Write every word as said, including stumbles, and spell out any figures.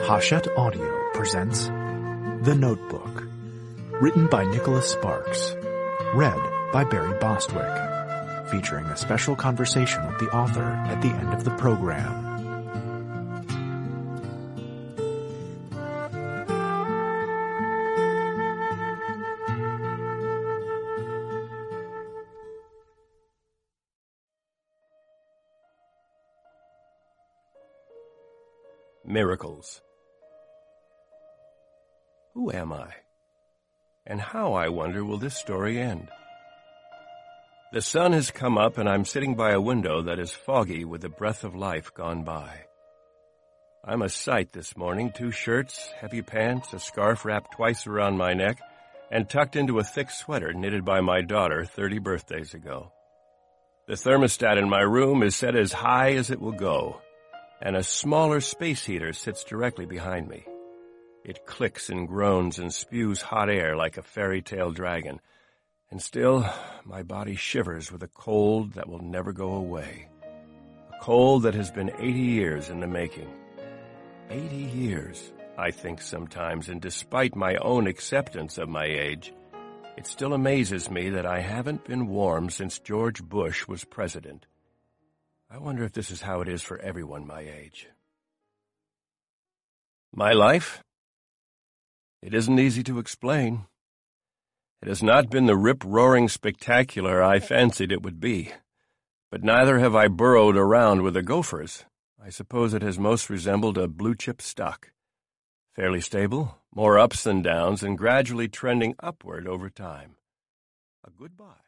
Hachette Audio presents The Notebook, written by Nicholas Sparks, read by Barry Bostwick, featuring a special conversation with the author at the end of the program. Miracles. Who am I? And how, I wonder, will this story end? The sun has come up and I'm sitting by a window that is foggy with the breath of life gone by. I'm a sight this morning, two shirts, heavy pants, a scarf wrapped twice around my neck, and tucked into a thick sweater knitted by my daughter thirty birthdays ago. The thermostat in my room is set as high as it will go, and a smaller space heater sits directly behind me. It clicks and groans and spews hot air like a fairy tale dragon, and still my body shivers with a cold that will never go away, a cold that has been eighty years in the making. Eighty years, I think sometimes, and despite my own acceptance of my age, it still amazes me that I haven't been warm since George Bush was president. I wonder if this is how it is for everyone my age. My life? It isn't easy to explain. It has not been the rip-roaring spectacular I fancied it would be, but neither have I burrowed around with the gophers. I suppose it has most resembled a blue-chip stock, fairly stable, more ups than downs, and gradually trending upward over time. A goodbye.